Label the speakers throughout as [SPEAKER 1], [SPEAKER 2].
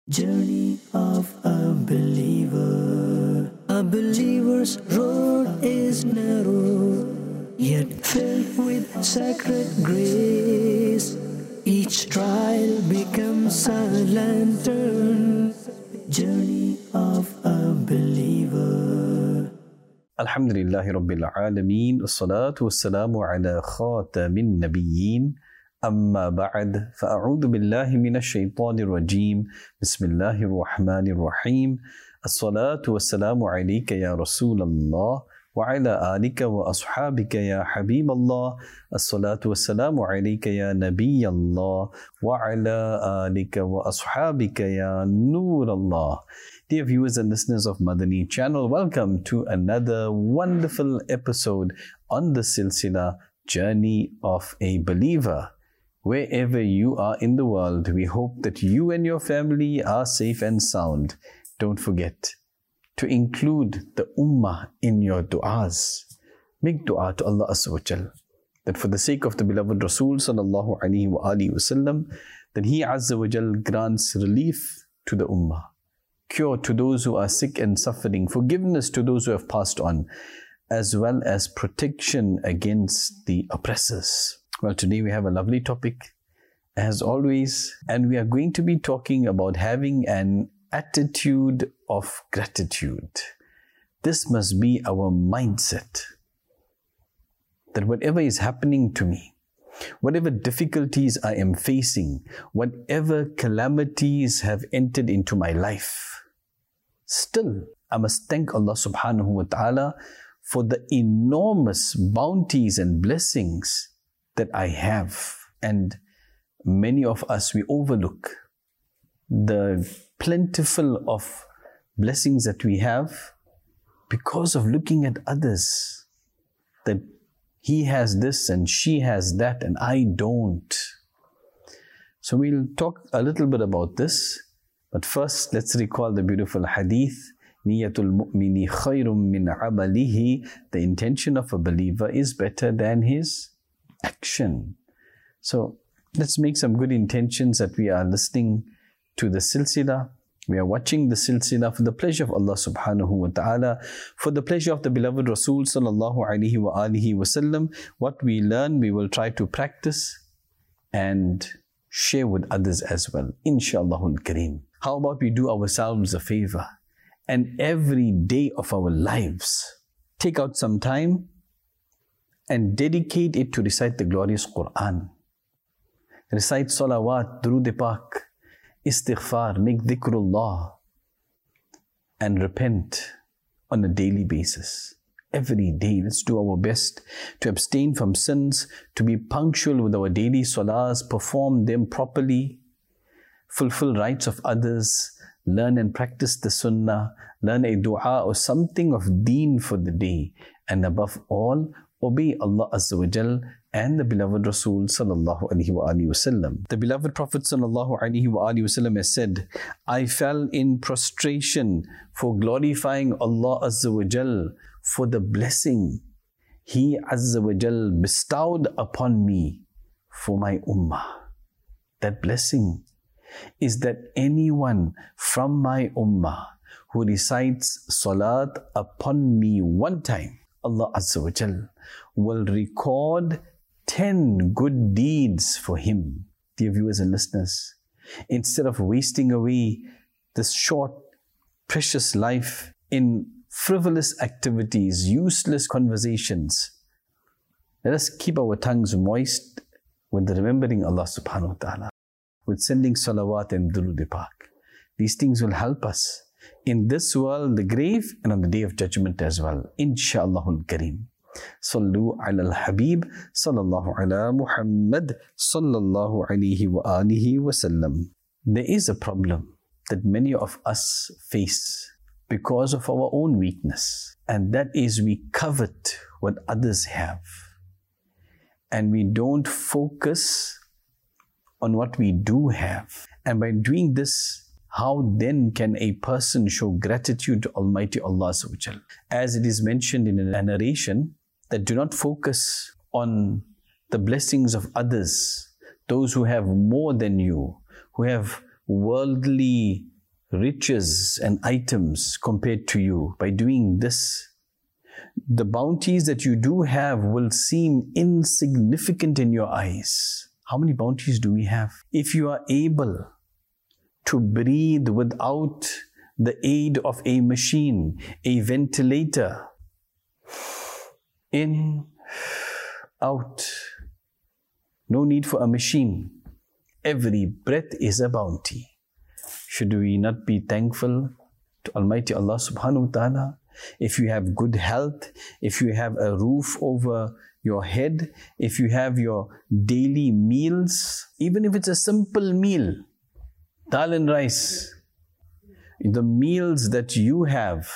[SPEAKER 1] Journey of a believer. A believer's road is narrow, yet filled with sacred grace. Each trial becomes a lantern. Journey of a believer.
[SPEAKER 2] Alhamdulillahi Rabbil Alameen. Wassalatu wassalamu ala khatamin nabiyyin. أما بعد فأعوذ بالله من الشيطان الرجيم بسم الله الرحمن الرحيم الصلاة والسلام عليك يا رسول الله وعلى آلك وأصحابك يا حبيب الله الصلاة والسلام عليك يا نبي الله وعلى آلك وأصحابك يا نور الله. Dear viewers and listeners of Madani channel, welcome to another wonderful episode on the Silsila Journey of a Believer. Wherever you are in the world, we hope that you and your family are safe and sound. Don't forget to include the Ummah in your du'as. Make du'a to Allah Azza wa Jal, that for the sake of the beloved Rasul sallallahu alaihi wasallam, that He Azza wa Jal grants relief to the Ummah, cure to those who are sick and suffering, forgiveness to those who have passed on, as well as protection against the oppressors. Well, today we have a lovely topic, as always, and we are going to be talking about having an attitude of gratitude. This must be our mindset, that whatever is happening to me, whatever difficulties I am facing, whatever calamities have entered into my life, still I must thank Allah subhanahu wa ta'ala for the enormous bounties and blessings that I have. And many of us, we overlook the plentiful of blessings that we have because of looking at others, that he has this and she has that and I don't. So we'll talk a little bit about this, but first let's recall the beautiful hadith, Niyatul mu'mini khayrum min amalihi. The intention of a believer is better than his action. So let's make some good intentions that we are listening to the silsila. We are watching the silsila for the pleasure of Allah subhanahu wa ta'ala, for the pleasure of the beloved Rasul sallallahu alaihi wa alihi wasallam. What we learn, we will try to practice and share with others as well, insha'Allahul Kareem. How about we do ourselves a favor and every day of our lives, take out some time and dedicate it to recite the glorious Quran. Recite salawat, durood pak, istighfar, make dhikrullah, and repent on a daily basis. Every day, let's do our best to abstain from sins, to be punctual with our daily salahs, perform them properly, fulfill rights of others, learn and practice the sunnah, learn a dua or something of deen for the day, and above all, obey Allah Azza wa Jal and the beloved Rasul sallallahu alaihi wasallam. The beloved Prophet sallallahu alaihi wasallam has said, I fell in prostration for glorifying Allah Azza wa Jal for the blessing He Azza wa Jal bestowed upon me for my ummah. That blessing is that anyone from my ummah who recites salat upon me one time, Allah Azza wa Jal will record 10 good deeds for him. Dear viewers and listeners, instead of wasting away this short, precious life in frivolous activities, useless conversations, let us keep our tongues moist with remembering Allah subhanahu wa ta'ala, with sending salawat and durood pak. These things will help us in this world, the grave, and on the day of judgment as well. Insha'Allahul Kareem. Sallu ala al-Habib, sallallahu ala Muhammad, sallallahu alayhi wa alihi wa sallam. There is a problem that many of us face because of our own weakness, and that is we covet what others have, and we don't focus on what we do have. And by doing this, how then can a person show gratitude to Almighty Allah Azza wa Jal? As it is mentioned in a narration, that do not focus on the blessings of others, those who have more than you, who have worldly riches and items compared to you. By doing this, the bounties that you do have will seem insignificant in your eyes. How many bounties do we have? If you are able to breathe without the aid of a machine, a ventilator, in, out, no need for a machine. Every breath is a bounty. Should we not be thankful to Almighty Allah subhanahu wa ta'ala? If you have good health, if you have a roof over your head, if you have your daily meals, even if it's a simple meal, dal and rice, the meals that you have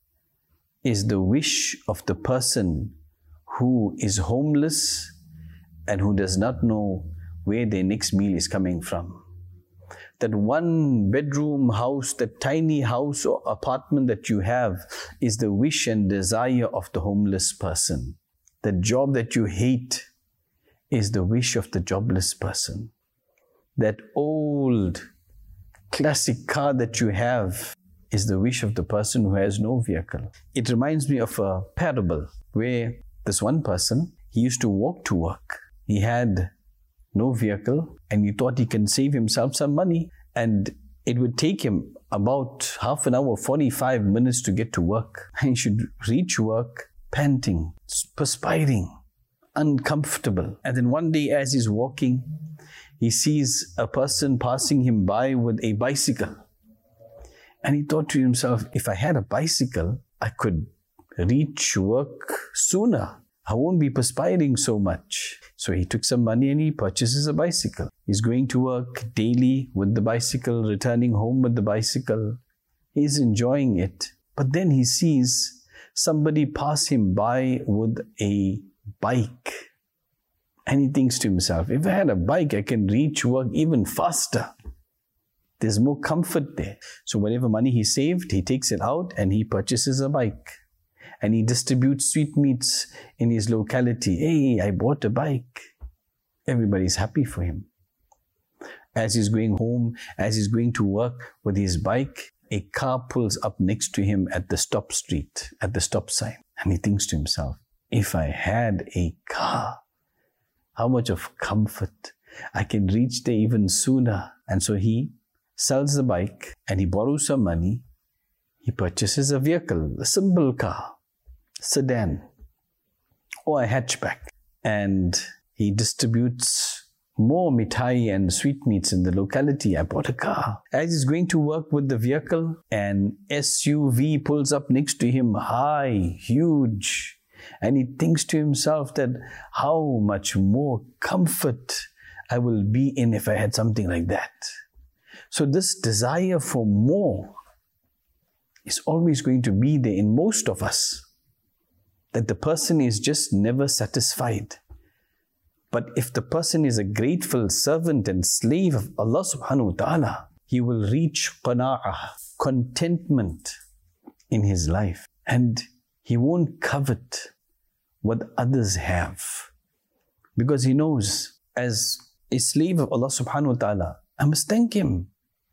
[SPEAKER 2] is the wish of the person who is homeless and who does not know where their next meal is coming from. That one bedroom house, that tiny house or apartment that you have is the wish and desire of the homeless person. The job that you hate is the wish of the jobless person. That old classic car that you have is the wish of the person who has no vehicle. It reminds me of a parable where this one person, he used to walk to work. He had no vehicle and he thought he can save himself some money, and it would take him about half an hour, 45 minutes to get to work. And he should reach work panting, perspiring, uncomfortable. And then one day as he's walking, he sees a person passing him by with a bicycle. And he thought to himself, if I had a bicycle, I could reach work sooner. I won't be perspiring so much. So he took some money and he purchases a bicycle. He's going to work daily with the bicycle, returning home with the bicycle. He's enjoying it. But then he sees somebody pass him by with a bike. And he thinks to himself, if I had a bike, I can reach work even faster. There's more comfort there. So whatever money he saved, he takes it out and he purchases a bike. And he distributes sweetmeats in his locality. Hey, I bought a bike. Everybody's happy for him. As he's going home, as he's going to work with his bike, a car pulls up next to him at the stop street, at the stop sign. And he thinks to himself, if I had a car, how much of comfort. I can reach there even sooner. And so he sells the bike and he borrows some money. He purchases a vehicle, a simple car, sedan, or a hatchback. And he distributes more mithai and sweetmeats in the locality. I bought a car. As he's going to work with the vehicle, an SUV pulls up next to him, high, huge. And he thinks to himself that how much more comfort I will be in if I had something like that. So this desire for more is always going to be there in most of us. That the person is just never satisfied. But if the person is a grateful servant and slave of Allah subhanahu wa ta'ala, he will reach qana'ah, contentment in his life. And he won't covet what others have. Because he knows, as a slave of Allah subhanahu wa ta'ala, I must thank him.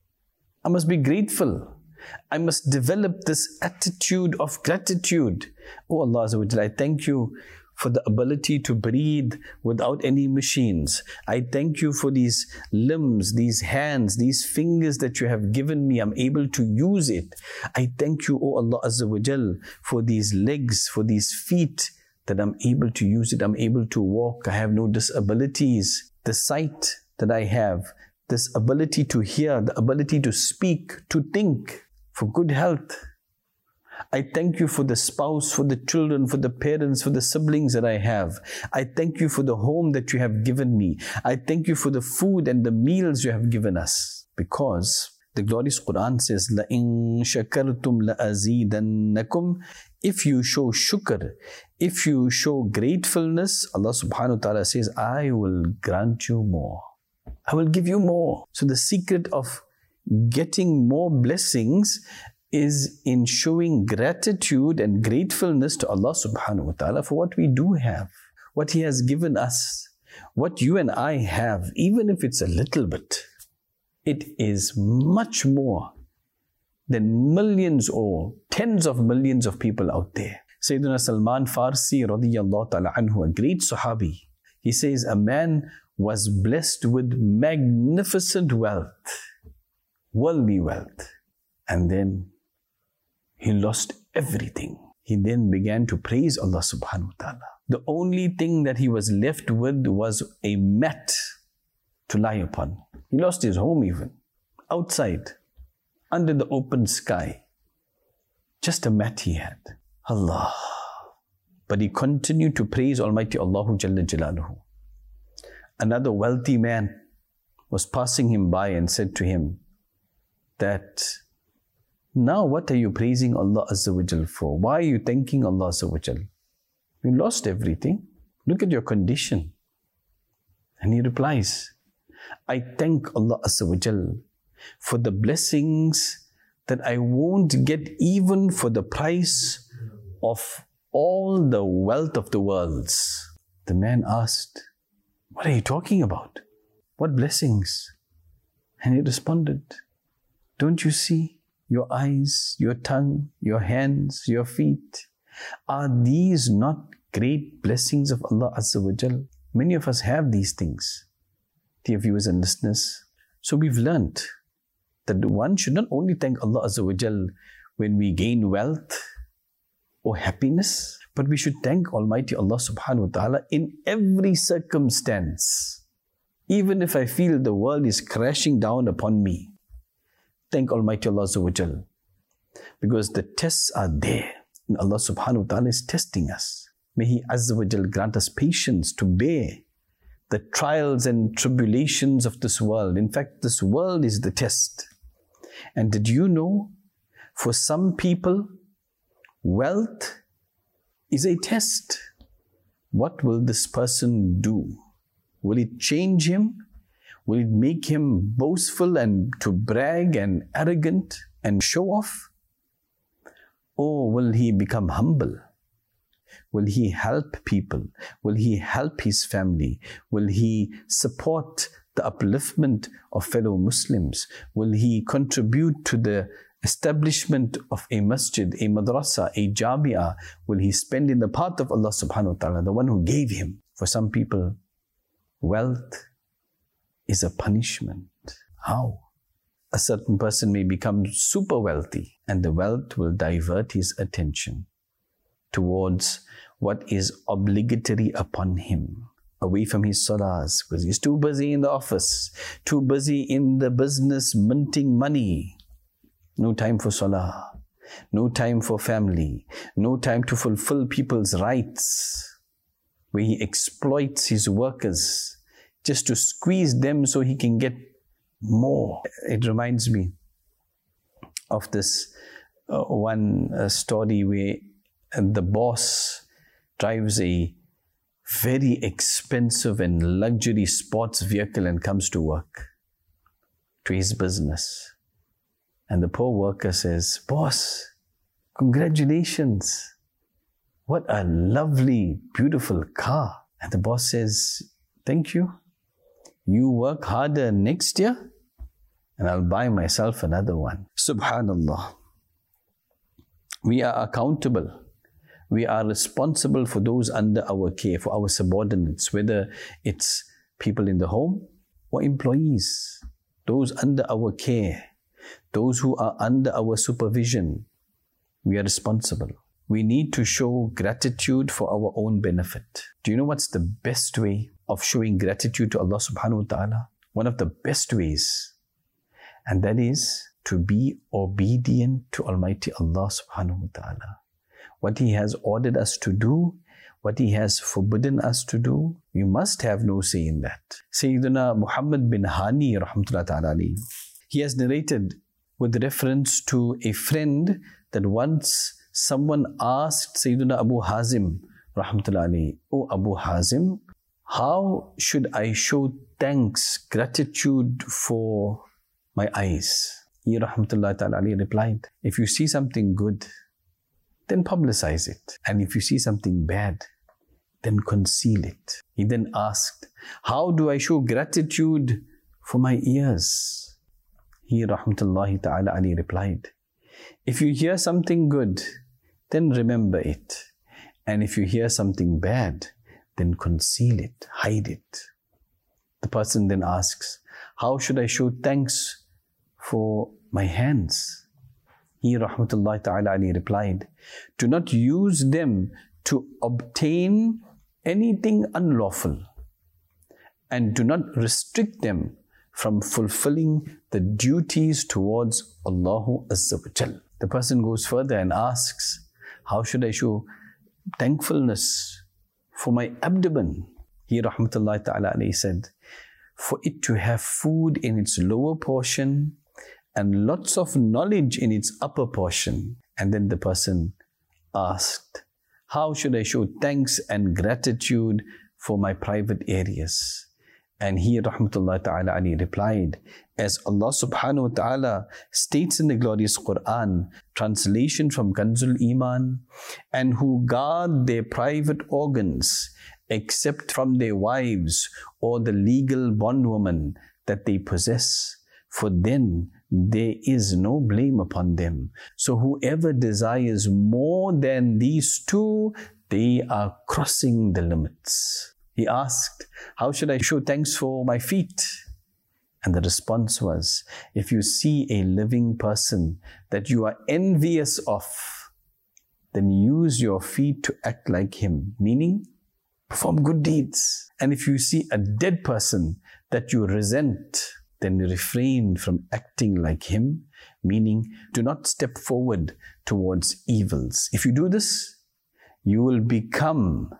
[SPEAKER 2] I must be grateful. I must develop this attitude of gratitude. Oh Allah Azza wa Jalla, I thank you for the ability to breathe without any machines. I thank you for these limbs, these hands, these fingers that you have given me. I'm able to use it. I thank you, oh Allah Azza wa Jalla, for these legs, for these feet, that I'm able to use it. I'm able to walk. I have no disabilities. The sight that I have, this ability to hear, the ability to speak, to think, for good health. I thank you for the spouse, for the children, for the parents, for the siblings that I have. I thank you for the home that you have given me. I thank you for the food and the meals you have given us. Because the glorious Quran says, لَإِن شَكَرْتُمْ لَأَزِيدَنَّكُمْ. If you show shukr, if you show gratefulness, Allah subhanahu wa ta'ala says, I will grant you more. I will give you more. So the secret of getting more blessings is in showing gratitude and gratefulness to Allah subhanahu wa ta'ala for what we do have, what He has given us, what you and I have, even if it's a little bit. It is much more than millions or tens of millions of people out there. Sayyidina Salman Farsi radiyallahu ta'ala anhu, a great Sahabi, he says a man was blessed with magnificent wealth, worldly wealth, and then he lost everything. He then began to praise Allah subhanahu wa ta'ala. The only thing that he was left with was a mat to lie upon. He lost his home even, outside, under the open sky. Just a mat he had. Allah. But he continued to praise Almighty Allahu Jalla Jalaluhu. Another wealthy man was passing him by and said to him that, now what are you praising Allah Azza wa Jal for? Why are you thanking Allah Azza wa Jal? You lost everything. Look at your condition. And he replies, I thank Allah Azza wa Jal for the blessings that I won't get even for the price of all the wealth of the worlds. The man asked, what are you talking about? What blessings? And he responded, don't you see your eyes, your tongue, your hands, your feet? Are these not great blessings of Allah Azza wa Jal? Many of us have these things, dear viewers and listeners. So we've learnt that one should not only thank Allah Azza wa Jal when we gain wealth or happiness, but we should thank Almighty Allah subhanahu wa ta'ala in every circumstance. Even if I feel the world is crashing down upon me, thank Almighty Allah Azza wa Jal, because the tests are there and Allah subhanahu wa ta'ala is testing us. May He Azza wa Jal grant us patience to bear the trials and tribulations of this world. In fact, this world is the test. And did you know, for some people, wealth is a test. What will this person do? Will it change him? Will it make him boastful and to brag and arrogant and show off? Or will he become humble? Will he help people? Will he help his family? Will he support the upliftment of fellow Muslims? Will he contribute to the establishment of a masjid, a madrasa, a jamia? Will he spend in the path of Allah subhanahu wa ta'ala, the one who gave him? For some people, wealth is a punishment. How? A certain person may become super wealthy and the wealth will divert his attention towards what is obligatory upon him, away from his salahs, because he's too busy in the office, too busy in the business minting money. No time for salah, no time for family, no time to fulfill people's rights, where he exploits his workers just to squeeze them so he can get more. It reminds me of this one story where the boss drives a very expensive and luxury sports vehicle and comes to work, to his business. And the poor worker says, boss, congratulations. What a lovely, beautiful car. And the boss says, thank you. You work harder next year and I'll buy myself another one. Subhanallah. We are accountable. We are responsible for those under our care, for our subordinates, whether it's people in the home or employees, those under our care, those who are under our supervision. We are responsible. We need to show gratitude for our own benefit. Do you know what's the best way of showing gratitude to Allah subhanahu wa ta'ala? One of the best ways, and that is to be obedient to Almighty Allah subhanahu wa ta'ala. What He has ordered us to do, what He has forbidden us to do, we must have no say in that. Sayyidina Muhammad bin Hani rahmatullahi ta'ala alayhi, he has narrated with reference to a friend that once someone asked Sayyidina Abu Hazim rahmatullahi alayhi, "Oh Abu Hazim, how should I show thanks, gratitude for my eyes?" He rahmatullahi ta'ala alayhi replied, "If you see something good, then publicize it. And if you see something bad, then conceal it." He then asked, "How do I show gratitude for my ears?" He rahmatullahi ta'ala alayhi replied, If you hear something good, then remember it. And if you hear something bad, then conceal it, hide it. The person then asks, how should I show thanks for my hands? He rahmatullahi ta'ala alayhi replied, do not use them to obtain anything unlawful, and do not restrict them from fulfilling the duties towards Allahu Azza wa Jal. The person goes further and asks, how should I show thankfulness for my abdomen? He rahmatullahi ta'ala alayhi said, for it to have food in its lower portion and lots of knowledge in its upper portion. And then the person asked, how should I show thanks and gratitude for my private areas? And he rahmatullahi ta'ala alayhi replied, as Allah subhanahu wa ta'ala states in the glorious Quran, translation from Kanzul Iman, and who guard their private organs except from their wives or the legal bondwoman that they possess, for then there is no blame upon them. So whoever desires more than these two, they are crossing the limits. He asked, how should I show thanks for my feet? And the response was, if you see a living person that you are envious of, then use your feet to act like him, meaning perform good deeds. And if you see a dead person that you resent, then refrain from acting like him, meaning do not step forward towards evils. If you do this, you will become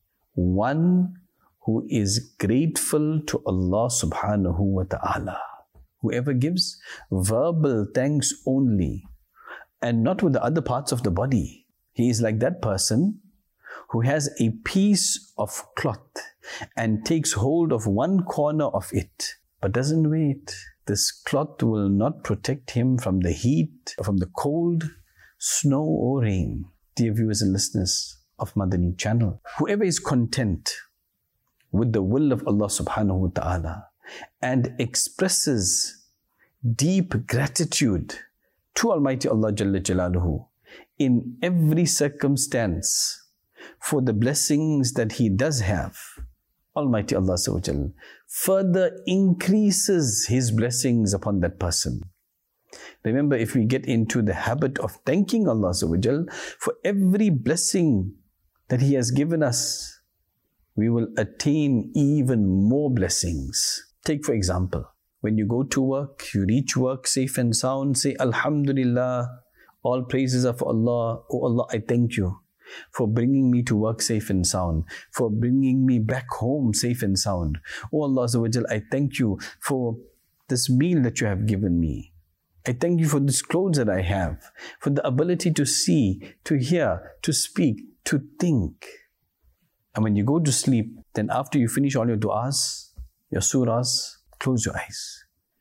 [SPEAKER 2] one who is grateful to Allah subhanahu wa ta'ala. Whoever gives verbal thanks only and not with the other parts of the body, he is like that person who has a piece of cloth and takes hold of one corner of it, but doesn't wait. This cloth will not protect him from the heat, from the cold, snow or rain. Dear viewers and listeners of Madani channel, whoever is content with the will of Allah subhanahu wa ta'ala and expresses deep gratitude to Almighty Allah Jalla Jalaluhu in every circumstance for the blessings that he does have, Almighty Allah Azza wa Jal further increases his blessings upon that person. Remember, if we get into the habit of thanking Allah Azza wa Jal for every blessing that he has given us, we will attain even more blessings. Take for example, when you go to work, you reach work safe and sound, say Alhamdulillah, all praises are for Allah. Oh Allah, I thank you for bringing me to work safe and sound, for bringing me back home safe and sound. Oh Allah Azza wa Jal, I thank you for this meal that you have given me. I thank you for this clothes that I have, for the ability to see, to hear, to speak, to think. And when you go to sleep, then after you finish all your du'as, your surahs, close your eyes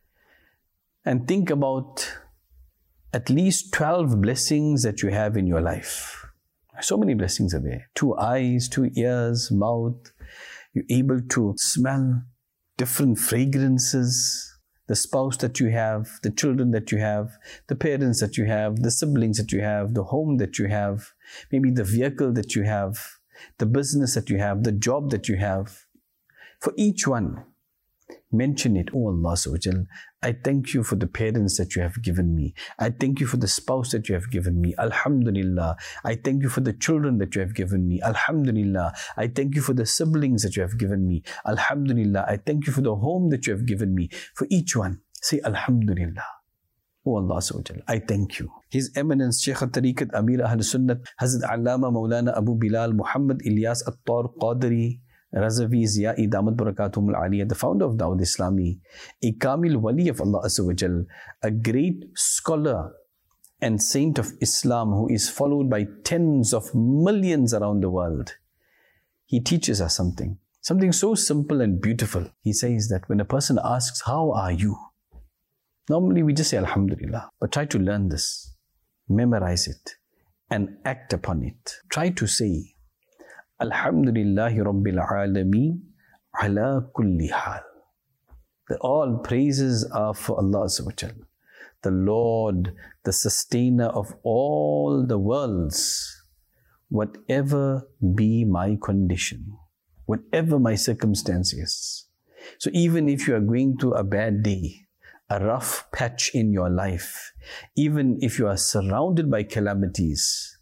[SPEAKER 2] and think about at least 12 blessings that you have in your life. So many blessings are there. 2 eyes, 2 ears, mouth. You're able to smell different fragrances. The spouse that you have, the children that you have, the parents that you have, the siblings that you have, the home that you have, maybe the vehicle that you have, the business that you have, the job that you have. For each one, mention it. Oh Allah Azza wa Jal, I thank you for the parents that you have given me. I thank you for the spouse that you have given me. Alhamdulillah. I thank you for the children that you have given me. Alhamdulillah. I thank you for the siblings that you have given me. Alhamdulillah. I thank you for the home that you have given me. For each one, say Alhamdulillah. Oh Allah Azza wa Jal, I thank you. His Eminence Shaykh al-Tariqat Amir Ahl Sunnat Hazrat Allama Maulana Abu Bilal Muhammad Ilyas Attar Qadri Razavi Ziya'i Damat Barakatum al-Aliyah, the founder of Dawud Islami, a Kamil Wali of Allah Azza wa Jal, a great scholar and saint of Islam who is followed by tens of millions around the world. He teaches us something so simple and beautiful. He says that when a person asks, how are you? Normally we just say Alhamdulillah, but try to learn this, memorize it and act upon it. Try to say Alhamdulillahi Rabbil Alameen ala kulli hal. That all praises are for Allah Azza wa Jal. the Lord, the sustainer of all the worlds, whatever be my condition, whatever my circumstances. So even if you are going through a bad day, a rough patch in your life, even if you are surrounded by calamities,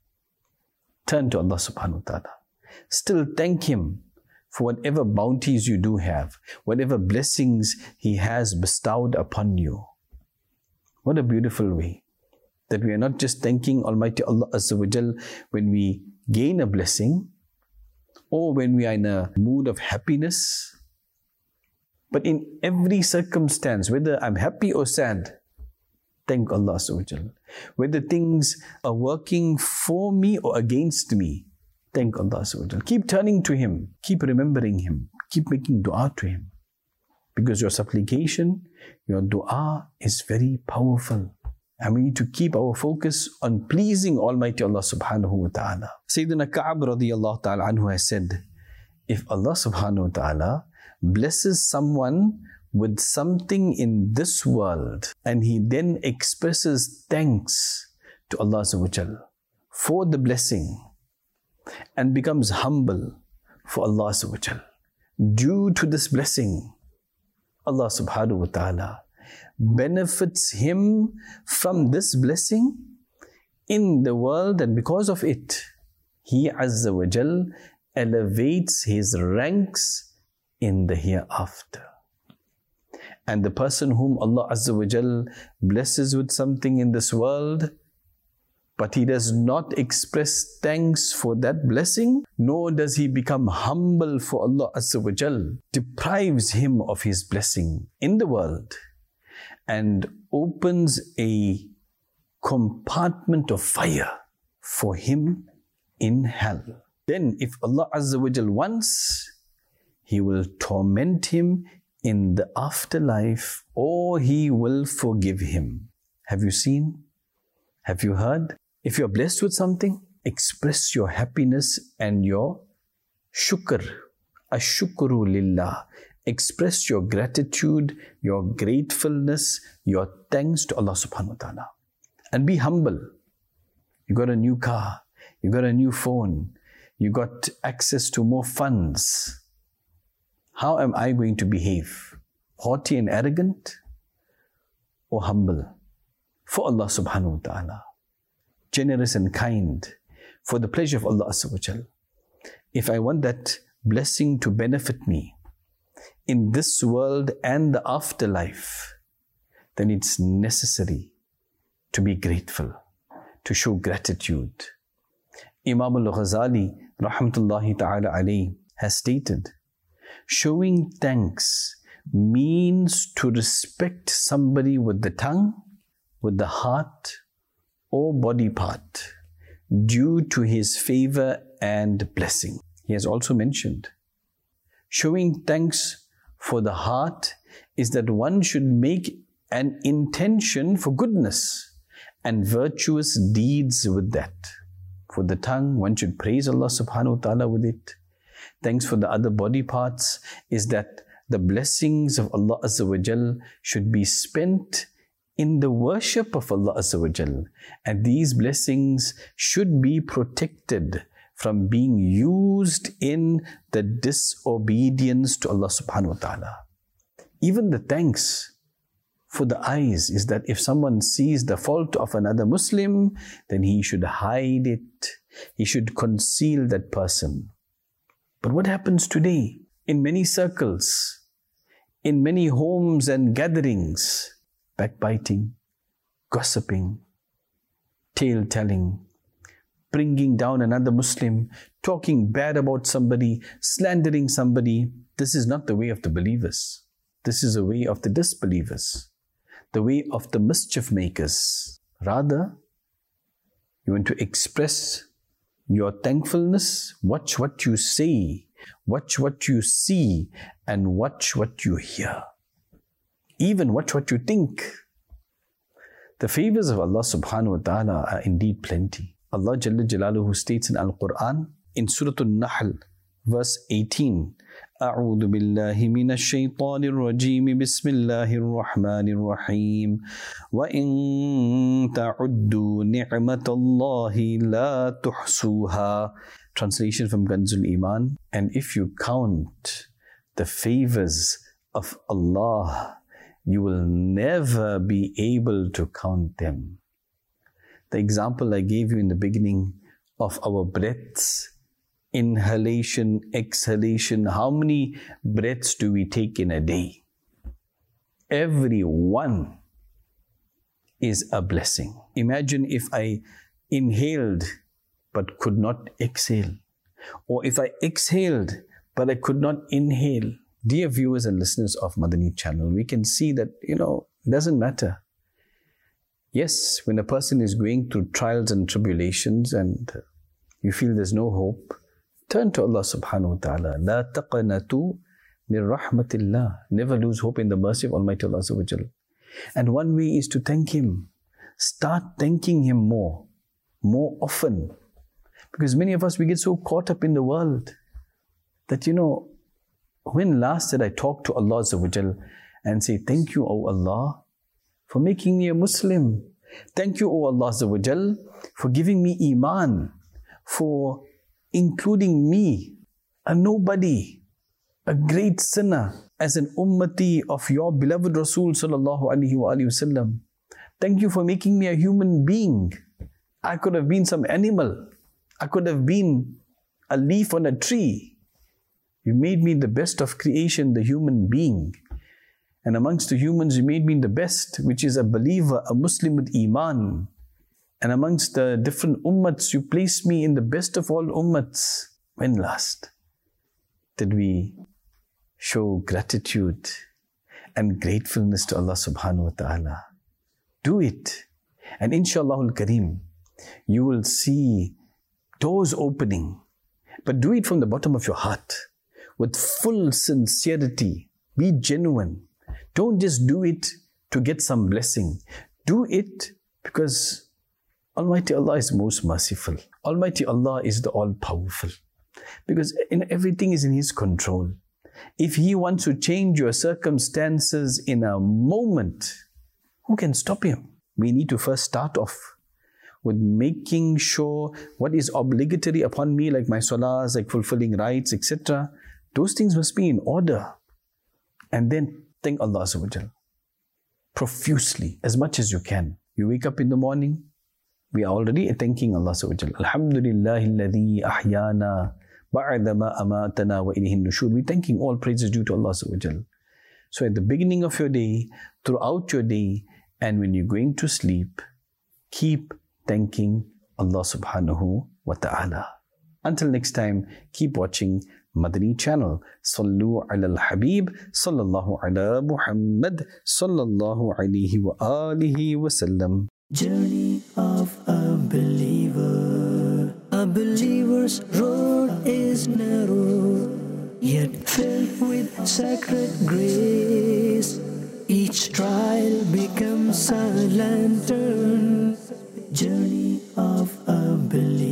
[SPEAKER 2] turn to Allah subhanahu wa ta'ala. Still thank Him for whatever bounties you do have, whatever blessings He has bestowed upon you. What a beautiful way that we are not just thanking Almighty Allah Azza wa Jal when we gain a blessing or when we are in a mood of happiness, but in every circumstance, whether I'm happy or sad, thank Allah Azza wa Jal. Whether things are working for me or against me, thank Allah Azza wa Jal. Keep turning to Him, keep remembering Him, keep making dua to Him. Because your supplication, your dua is very powerful. And we need to keep our focus on pleasing Almighty Allah subhanahu wa ta'ala. Sayyidina Ka'ab radiyallahu ta'ala anhu has said, if Allah subhanahu wa ta'ala blesses someone with something in this world and he then expresses thanks to Allah Azza wa Jal for the blessing and becomes humble for Allah Azza wa Jal, due to this blessing, Allah subhanahu wa ta'ala benefits him from this blessing in the world, and because of it, He Azza wa Jal elevates his ranks in the hereafter. And the person whom Allah Azza wa Jal blesses with something in this world, but he does not express thanks for that blessing, nor does he become humble for Allah Azza wa Jal, deprives him of his blessing in the world and opens a compartment of fire for him in hell. Then if Allah Azza wa Jal wants, He will torment him in the afterlife, or He will forgive him. Have you seen? Have you heard? If you're blessed with something, express your happiness and your shukr. Ashukru lillah. Express your gratitude, your gratefulness, your thanks to Allah subhanahu wa ta'ala. And be humble. You got a new car. You got a new phone. You got access to more funds. How am I going to behave? Haughty and arrogant, or humble for Allah subhanahu wa ta'ala? Generous and kind for the pleasure of Allah Azza wa Jal. If I want that blessing to benefit me in this world and the afterlife, then it's necessary to be grateful, to show gratitude. Imam al-Ghazali rahmatullahi ta'ala alayhi has stated, showing thanks means to respect somebody with the tongue, with the heart, or body part due to his favor and blessing. He has also mentioned, showing thanks for the heart is that one should make an intention for goodness and virtuous deeds with that. For the tongue, one should praise Allah subhanahu wa ta'ala with it. Thanks for the other body parts is that the blessings of Allah Azza wa Jal should be spent in the worship of Allah Azza wa Jal. And these blessings should be protected from being used in the disobedience to Allah subhanahu wa ta'ala. Even the thanks for the eyes is that if someone sees the fault of another Muslim, then he should hide it. He should conceal that person. But what happens today in many circles, in many homes and gatherings? Backbiting, gossiping, tale-telling, bringing down another Muslim, talking bad about somebody, slandering somebody. This is not the way of the believers. This is the way of the disbelievers, the way of the mischief makers. Rather, you want to express your thankfulness. Watch what you say, watch what you see, and watch what you hear. Even watch what you think. The favors of Allah subhanahu wa ta'ala are indeed plenty. Allah Jalla Jalaluhu states in Al-Quran, in Surah Al-Nahl, verse 18, أعوذ بالله من الشيطان الرجيم بسم الله الرحمن الرحيم وإن تعدوا نعمة الله لا تحصوها. Translation from Kanzul Iman. And if you count the favors of Allah, you will never be able to count them. The example I gave you in the beginning of our breaths, inhalation, exhalation, how many breaths do we take in a day? Every one is a blessing. Imagine if I inhaled but could not exhale, or if I exhaled but I could not inhale. Dear viewers and listeners of Madani channel, we can see that, it doesn't matter. Yes, when a person is going through trials and tribulations and you feel there's no hope, turn to Allah subhanahu wa ta'ala. La taqanatu min rahmatillah. Never lose hope in the mercy of Almighty Allah azza wa jal. And one way is to thank Him. Start thanking Him more often. Because many of us, we get so caught up in the world that, when last did I talk to Allah azza wa jal and say, thank you, O Allah, for making me a Muslim. Thank you, O Allah azza wa jal, for giving me Iman, for including me, a nobody, a great sinner, as an ummati of your beloved Rasul sallallahu alaihi wasallam. Thank you for making me a human being. I could have been some animal. I could have been a leaf on a tree. You made me the best of creation, the human being. And amongst the humans, you made me the best, which is a believer, a Muslim with Iman. And amongst the different ummats, you placed me in the best of all ummats. When last did we show gratitude and gratefulness to Allah subhanahu wa ta'ala? Do it. And inshallah al-Kareem, you will see doors opening. But do it from the bottom of your heart, with full sincerity. Be genuine. Don't just do it to get some blessing. Do it because Almighty Allah is most merciful. Almighty Allah is the all-powerful. Because everything is in His control. If He wants to change your circumstances in a moment, who can stop Him? We need to first start off with making sure what is obligatory upon me, like my salahs, like fulfilling rights, etc. Those things must be in order. And then thank Allah azza wa jal profusely, as much as you can. You wake up in the morning, we are already thanking Allah azza wa jal. Alhamdulillahi alladhi ahyana ba'da ma amatana wa ilayhi nushur. We're thanking all praises due to Allah azza wa jal. So at the beginning of your day, throughout your day, and when you're going to sleep, keep thanking Allah subhanahu wa ta'ala. Until next time, keep watching Madani channel. Sallu ala al-Habib, sallallahu ala Muhammad, sallallahu alayhi wa alihi wa sallam.
[SPEAKER 1] Journey of a believer. A believer's road is narrow, yet filled with sacred grace. Each trial becomes a lantern. Journey of a believer.